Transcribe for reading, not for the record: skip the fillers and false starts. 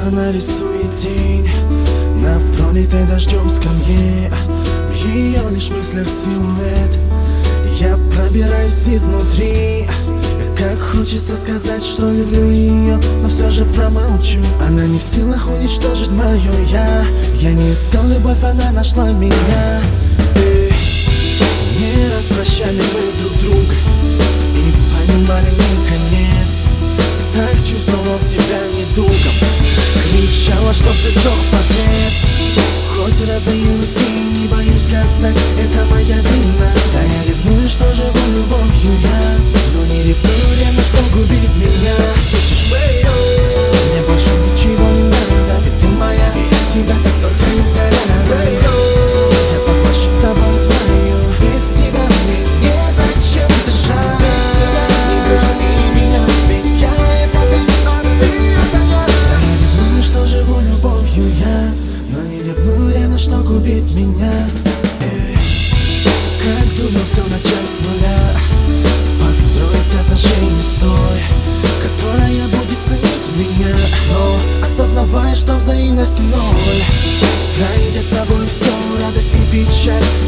Она рисует день на пролитой дождем скамье. В ее лишь мыслях силуэт. Я пробираюсь изнутри. Как хочется сказать, что люблю ее, но все же промолчу. Она не в силах уничтожить мое я. Я не искал любовь, она нашла меня. Не распрощали мы друг друга и понимали не конец. Так чувствовал себя недугом. Кричала, чтоб ты сдох, подлец. Хоть раздаюсь и не боюсь сказать, это моя вина. Да я ревную, что живу любовью я, но не ревную ревно, что губит меня. Слышишь, мне больше ничего не надо, ведь ты моя, и я тебя так только не заряду. Я поплачу тобой, знаю, без тебя мне незачем дышать. Без тебя не грустно и меня, ведь я это ты, а ты это я. Да я ревную, что живу любовью я, но не ревную ревно, что губит меня. Как думал все начать с нуля, построить отношения с той, которая будет ценить меня, но осознавая, что взаимности ноль, пройдя с тобой всю радость и печаль,